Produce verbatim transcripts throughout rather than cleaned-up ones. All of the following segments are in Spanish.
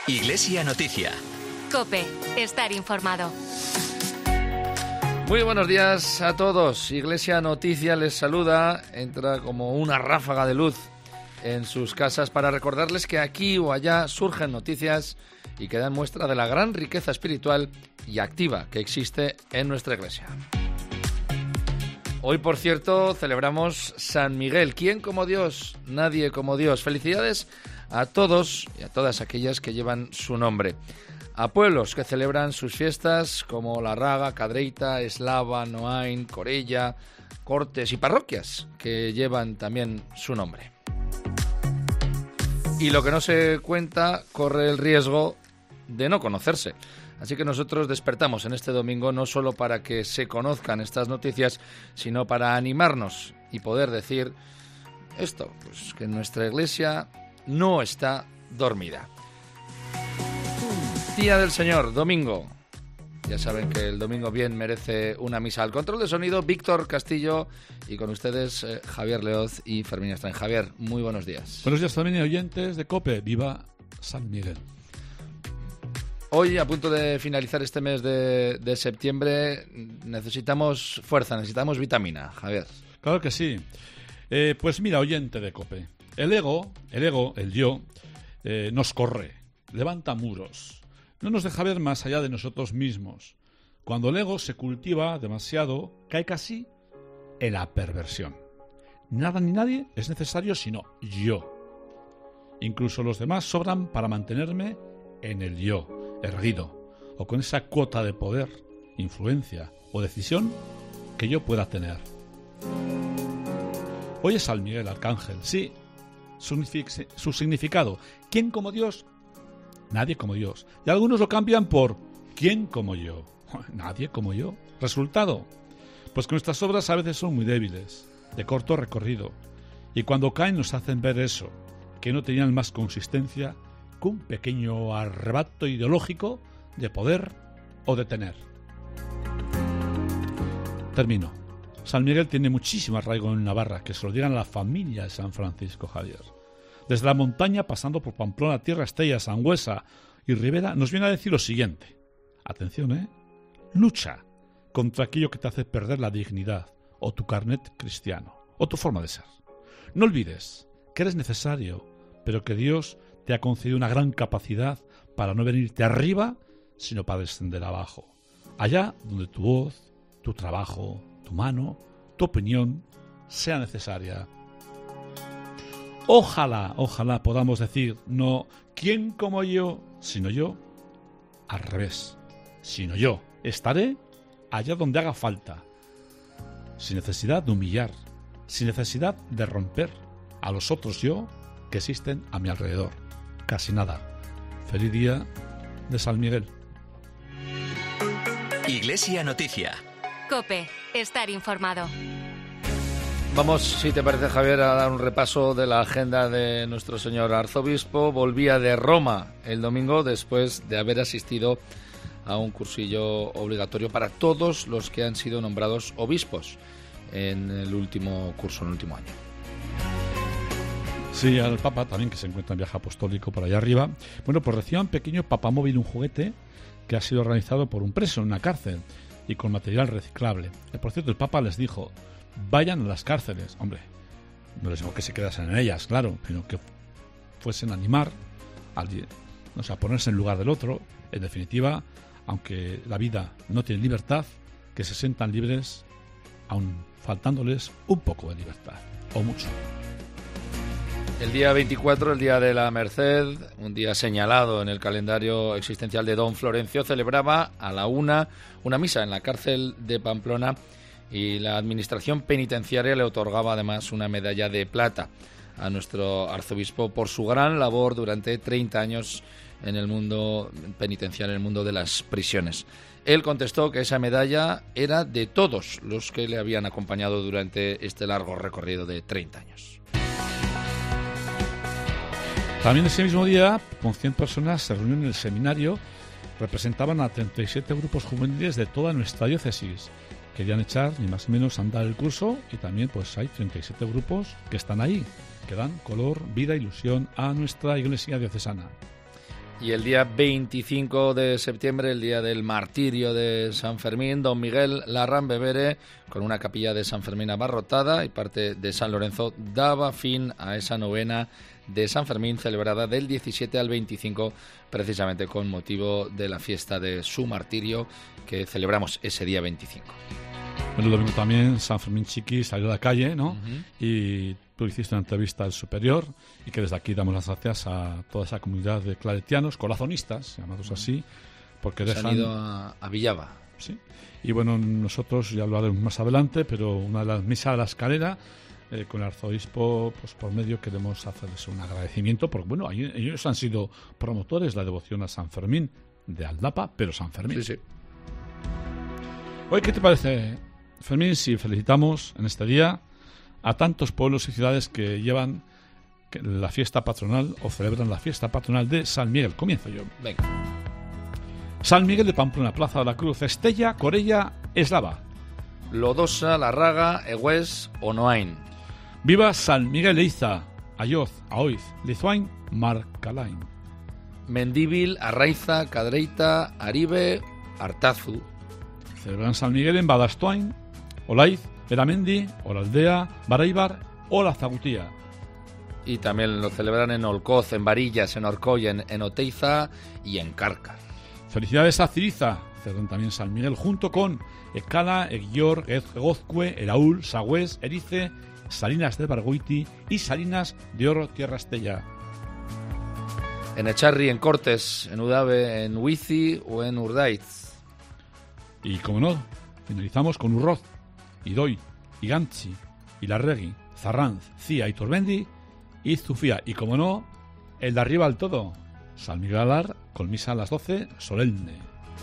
Iglesia Noticia. COPE. Estar informado. Muy buenos días a todos. Iglesia Noticia les saluda. Entra como una ráfaga de luz en sus casas para recordarles que aquí o allá surgen noticias y que dan muestra de la gran riqueza espiritual y activa que existe en nuestra iglesia. Hoy, por cierto, celebramos San Miguel. ¿Quién como Dios? Nadie como Dios. Felicidades a todos y a todas aquellas que llevan su nombre. A pueblos que celebran sus fiestas como La Raga, Cadreita, Eslava, Noain, Corella, Cortes y parroquias que llevan también su nombre. Y lo que no se cuenta corre el riesgo de no conocerse. Así que nosotros despertamos en este domingo no solo para que se conozcan estas noticias, sino para animarnos y poder decir esto, pues que nuestra iglesia no está dormida. Día del Señor, domingo. Ya saben que el domingo bien merece una misa. Al control de sonido, Víctor Castillo, y con ustedes eh, Javier Leoz y Fermín Estrain. Javier, muy buenos días. Buenos días también, oyentes de COPE. Viva San Miguel. Hoy, a punto de finalizar este mes de, de septiembre, necesitamos fuerza, necesitamos vitamina, Javier. Claro que sí. Eh, pues mira, oyente de COPE. El ego, el ego, el yo, eh, nos corre, levanta muros. No nos deja ver más allá de nosotros mismos. Cuando el ego se cultiva demasiado, cae casi en la perversión. Nada ni nadie es necesario sino yo. Incluso los demás sobran para mantenerme en el yo, erguido, o con esa cuota de poder, influencia o decisión que yo pueda tener. Hoy es San Miguel Arcángel, sí, su, su significado. ¿Quién como Dios? Nadie como Dios. Y algunos lo cambian por ¿quién como yo? Nadie como yo. ¿Resultado? Pues que nuestras obras a veces son muy débiles, de corto recorrido, y cuando caen nos hacen ver eso, que no tenían más consistencia que un pequeño arrebato ideológico de poder o de tener. Termino. San Miguel tiene muchísimo arraigo en Navarra, que se lo digan a la familia de San Francisco Javier. Desde la montaña, pasando por Pamplona, Tierra Estella, Sangüesa y Ribera, nos viene a decir lo siguiente. Atención, ¿eh? Lucha contra aquello que te hace perder la dignidad, o tu carnet cristiano, o tu forma de ser. No olvides que eres necesario, pero que Dios te ha concedido una gran capacidad para no venirte arriba, sino para descender abajo. Allá donde tu voz, tu trabajo, tu mano, tu opinión sea necesaria. Ojalá, ojalá podamos decir no ¿quién como yo? Sino yo, al revés, sino yo estaré allá donde haga falta, sin necesidad de humillar, sin necesidad de romper a los otros yo que existen a mi alrededor. Casi nada. Feliz día de San Miguel. Iglesia Noticia. COPE. Estar informado. Vamos, si te parece, Javier, a dar un repaso de la agenda de nuestro señor arzobispo. Volvía de Roma el domingo después de haber asistido a un cursillo obligatorio para todos los que han sido nombrados obispos en el último curso, en el último año. Sí, al Papa también, que se encuentra en viaje apostólico por allá arriba. Bueno, pues recibió un pequeño papamóvil, un juguete que ha sido organizado por un preso en una cárcel y con material reciclable. Por cierto, el Papa les dijo: vayan a las cárceles. Hombre, no les digo que se quedasen en ellas, claro, sino que fuesen a animar, a, o sea, a ponerse en lugar del otro. En definitiva, aunque la vida no tiene libertad, que se sientan libres, aun faltándoles un poco de libertad, o mucho. El día veinticuatro, el día de la Merced, un día señalado en el calendario existencial de don Florencio, celebraba a la una una misa en la cárcel de Pamplona y la administración penitenciaria le otorgaba además una medalla de plata a nuestro arzobispo por su gran labor durante treinta años en el mundo penitenciario, en el mundo de las prisiones. Él contestó que esa medalla era de todos los que le habían acompañado durante este largo recorrido de treinta años. También ese mismo día, con cien personas se reunieron en el seminario, representaban a treinta y siete grupos juveniles de toda nuestra diócesis. Querían echar ni más ni menos a andar el curso y también pues hay treinta y siete grupos que están ahí, que dan color, vida e ilusión a nuestra iglesia diocesana. Y el día veinticinco de septiembre, el día del martirio de San Fermín, don Miguel Larrán Bebere, con una capilla de San Fermín abarrotada y parte de San Lorenzo, daba fin a esa novena de San Fermín celebrada del diecisiete al veinticinco, precisamente con motivo de la fiesta de su martirio que celebramos ese día veinticinco. El domingo también San Fermín Chiqui salió a la calle, ¿no? Uh-huh. Y tú hiciste una entrevista al superior y que desde aquí damos las gracias a toda esa comunidad de claretianos, corazonistas, llamados así, porque se dejan... han ido a, a Villava. Sí. Y bueno, nosotros ya hablaremos más adelante, pero una de las misas de la escalera, eh, con el arzobispo, pues por medio queremos hacerles un agradecimiento, porque bueno, ellos han sido promotores de la devoción a San Fermín de Aldapa, pero San Fermín. Sí, sí. Oye, ¿qué te parece, Fermín, si felicitamos en este día a tantos pueblos y ciudades que llevan la fiesta patronal o celebran la fiesta patronal de San Miguel? Comienzo yo. Venga. San Miguel de Pamplona, Plaza de la Cruz, Estella, Corella, Eslava. Lodosa, Larraga, Egués, Onoain. Viva San Miguel Eiza, Ayoz, Aoiz, Lizuain, Marcalain. Mendíbil, Arraiza, Cadreita, Aribe, Artazu. Celebran San Miguel en Badastoain, Olaiz, Eramendi, Oraldea, Baraibar o La Zagutía. Y también lo celebran en Olcoz, en Varillas, en Orcoy, en, en Oteiza y en Carca. Felicidades a Ciriza. Celebran también San Miguel junto con Ecala, Eguior, Egozcue, Eraúl, Sagüés, Erice, Salinas de Bargoiti y Salinas de Oro, Tierra Estella. En Echarri, en Cortes, en Udave, en Huici o en Urdaiz. Y como no, finalizamos con Urroz, Idoy, Iganchi, Ilarregui, Zarranz, Cía y Torbendi y Zufía. Y como no, el de arriba al todo, San Miguel Alar, con misa a las doce, solemne.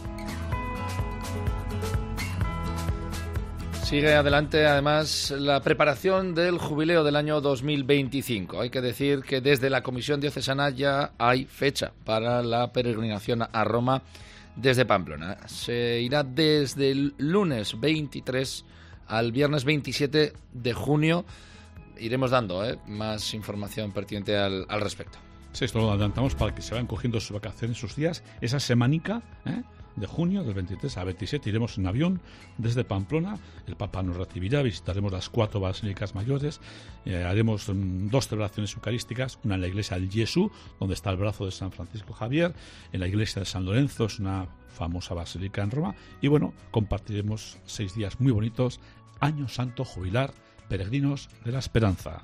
Sigue adelante, además, la preparación del jubileo del año dos mil veinticinco. Hay que decir que desde la Comisión Diocesana ya hay fecha para la peregrinación a Roma desde Pamplona. Se irá desde el lunes veintitrés al viernes veintisiete de junio. Iremos dando ¿eh? más información pertinente al, al respecto. Sí, esto lo adelantamos para que se vayan cogiendo sus vacaciones, sus días. Esa semanica ¿eh? de junio, del veintitrés al veintisiete, iremos en avión desde Pamplona. El Papa nos recibirá, visitaremos las cuatro basílicas mayores, eh, haremos um, dos celebraciones eucarísticas, una en la iglesia del Jesús, donde está el brazo de San Francisco Javier, en la iglesia de San Lorenzo, es una famosa basílica en Roma, y bueno, compartiremos seis días muy bonitos, Año Santo Jubilar, peregrinos de la Esperanza.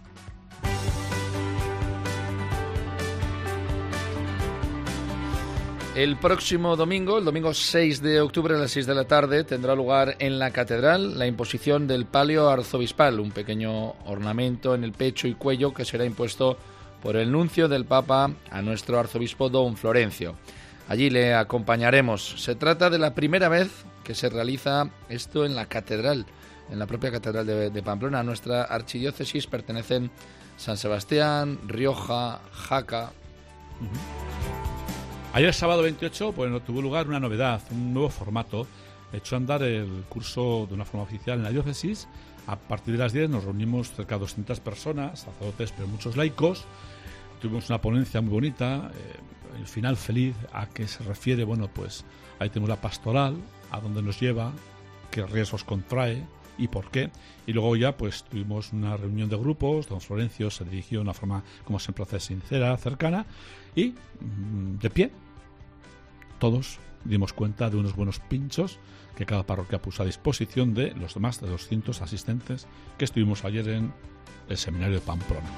El próximo domingo, el domingo seis de octubre a las seis de la tarde, tendrá lugar en la catedral la imposición del palio arzobispal, un pequeño ornamento en el pecho y cuello que será impuesto por el nuncio del Papa a nuestro arzobispo don Florencio. Allí le acompañaremos. Se trata de la primera vez que se realiza esto en la catedral, en la propia catedral de, de Pamplona. A nuestra archidiócesis pertenecen San Sebastián, Rioja, Jaca. Uh-huh. Ayer sábado veintiocho, pues tuvo lugar una novedad, un nuevo formato. Echó a andar el curso de una forma oficial en la diócesis. A partir de las diez nos reunimos cerca de doscientas personas, sacerdotes, pero muchos laicos. Tuvimos una ponencia muy bonita, eh, el final feliz, a qué se refiere. Bueno, pues ahí tenemos la pastoral, a dónde nos lleva, qué riesgos contrae y por qué. Y luego ya pues tuvimos una reunión de grupos. Don Florencio se dirigió de una forma, como siempre hace, sincera, cercana, y de pie todos dimos cuenta de unos buenos pinchos que cada parroquia puso a disposición de los demás de doscientos asistentes que estuvimos ayer en el seminario de Pamplona.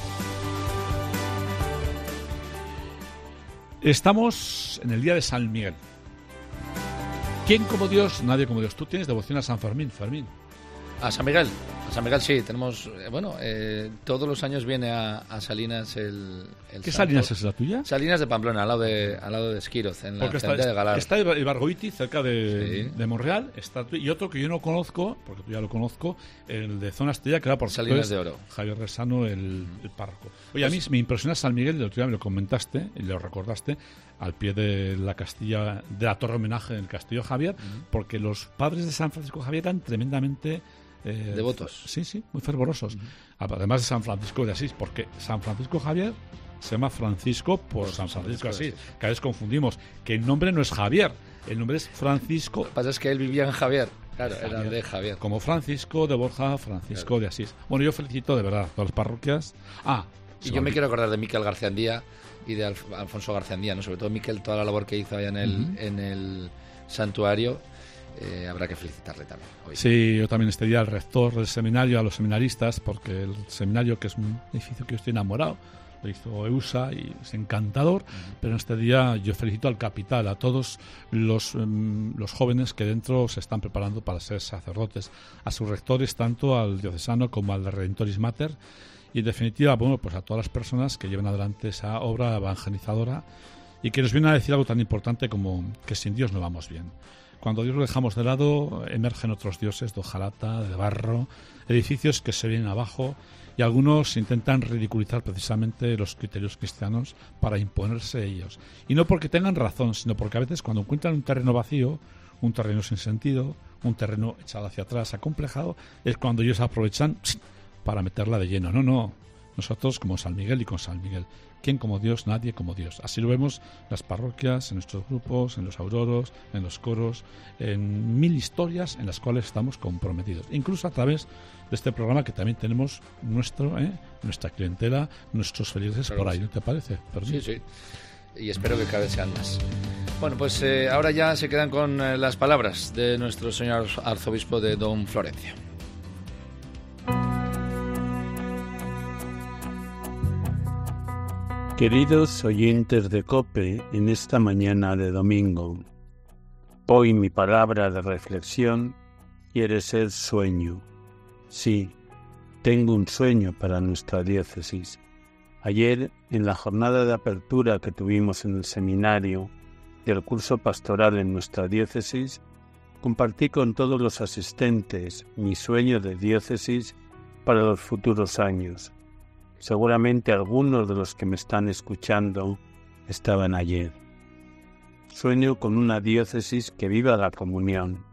Estamos en el día de San Miguel. ¿Quién como Dios? Nadie como Dios. Tú tienes devoción a San Fermín, Fermín. A San Miguel, a San Miguel sí, tenemos, eh, bueno, eh, todos los años viene a, a Salinas el, el ¿Qué santo. Salinas es la tuya? Salinas de Pamplona, al lado de, al lado de Esquiroz, en la porque central está, de Galar. Está el Bargoiti, cerca de, Sí. de Monreal, está, y otro que yo no conozco, porque tú ya lo conozco, el de Zona Estella, que era por Salinas de Oro. Javier Resano, el, el párroco. Oye, a mí me impresiona San Miguel, el otro día me lo comentaste y lo recordaste, al pie de la Castilla, de la torre homenaje del Castillo Javier, uh-huh. porque los padres de San Francisco Javier eran tremendamente... Eh, devotos. Sí, sí, muy fervorosos. Uh-huh. Además de San Francisco de Asís, porque San Francisco Javier se llama Francisco por San Francisco de Asís. Cada vez confundimos que el nombre no es Javier, el nombre es Francisco. Lo que pasa es que él vivía en Javier. Claro, Javier, era de Javier. Como Francisco de Borja, Francisco claro. de Asís. Bueno, yo felicito de verdad a todas las parroquias. Ah, y yo me quiero acordar de Miquel Garciandía y de Alf- Alfonso Garciandía, ¿no? Sobre todo Miquel, toda la labor que hizo allá en el, uh-huh. en el santuario. Eh, habrá que felicitarle también hoy. Sí, yo también este día al rector del seminario, a los seminaristas, porque el seminario, que es un edificio que yo estoy enamorado, lo hizo EUSA y es encantador, uh-huh. pero en este día yo felicito al capital, a todos los, um, los jóvenes que dentro se están preparando para ser sacerdotes, a sus rectores, tanto al diocesano como al Redentoris Mater, y en definitiva, bueno, pues a todas las personas que llevan adelante esa obra evangelizadora y que nos vienen a decir algo tan importante como que sin Dios no vamos bien. Cuando Dios lo dejamos de lado, emergen otros dioses de hojalata, de barro, edificios que se vienen abajo y algunos intentan ridiculizar precisamente los criterios cristianos para imponerse ellos. Y no porque tengan razón, sino porque a veces cuando encuentran un terreno vacío, un terreno sin sentido, un terreno echado hacia atrás, acomplejado, es cuando ellos aprovechan para meterla de lleno. No, no. Nosotros como San Miguel y con San Miguel. ¿Quién como Dios? Nadie como Dios. Así lo vemos en las parroquias, en nuestros grupos, en los auroros, en los coros, en mil historias en las cuales estamos comprometidos. Incluso a través de este programa que también tenemos nuestro, ¿eh? nuestra clientela, nuestros feligreses por ahí, ¿no te parece? Perdón. Sí, sí. Y espero que cada vez sean más. Bueno, pues eh, ahora ya se quedan con eh, las palabras de nuestro señor arzobispo de Don Florencio. Queridos oyentes de COPE, en esta mañana de domingo, hoy mi palabra de reflexión quiere ser sueño. Sí, tengo un sueño para nuestra diócesis. Ayer, en la jornada de apertura que tuvimos en el seminario del curso pastoral en nuestra diócesis, compartí con todos los asistentes mi sueño de diócesis para los futuros años. Seguramente algunos de los que me están escuchando estaban ayer. Sueño con una diócesis que viva la comunión,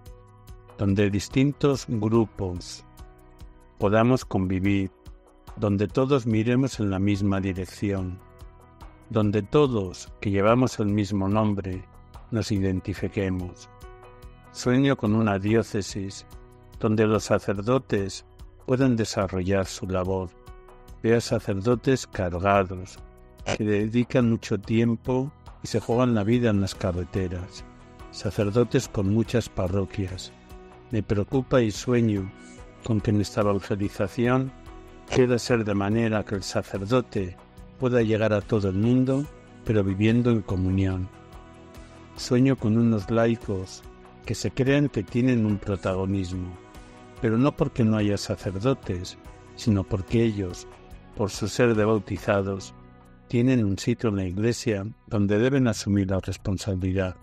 donde distintos grupos podamos convivir, donde todos miremos en la misma dirección, donde todos que llevamos el mismo nombre nos identifiquemos. Sueño con una diócesis donde los sacerdotes puedan desarrollar su labor. Veo sacerdotes cargados, que dedican mucho tiempo y se juegan la vida en las carreteras. Sacerdotes con muchas parroquias. Me preocupa y sueño con que nuestra evangelización pueda ser de manera que el sacerdote pueda llegar a todo el mundo, pero viviendo en comunión. Sueño con unos laicos que se crean que tienen un protagonismo, pero no porque no haya sacerdotes, sino porque ellos, por su ser de bautizados, tienen un sitio en la Iglesia donde deben asumir la responsabilidad.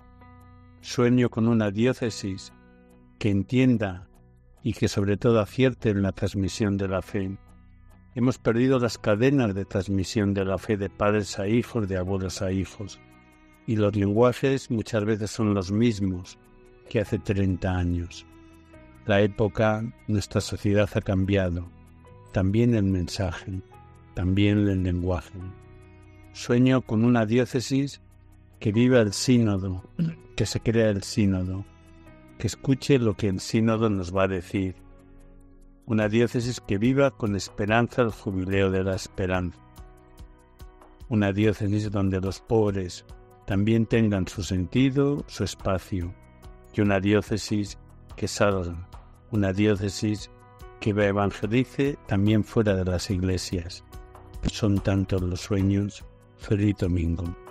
Sueño con una diócesis que entienda y que sobre todo acierte en la transmisión de la fe. Hemos perdido las cadenas de transmisión de la fe de padres a hijos, de abuelos a hijos, y los lenguajes muchas veces son los mismos que hace treinta años. La época, nuestra sociedad ha cambiado, también el mensaje, también el lenguaje. Sueño con una diócesis que viva el sínodo, que se crea el sínodo, que escuche lo que el sínodo nos va a decir. Una diócesis que viva con esperanza el jubileo de la esperanza. Una diócesis donde los pobres también tengan su sentido, su espacio. Y una diócesis que salga, una diócesis que evangelice también fuera de las iglesias. Son tantos los sueños. Feliz domingo.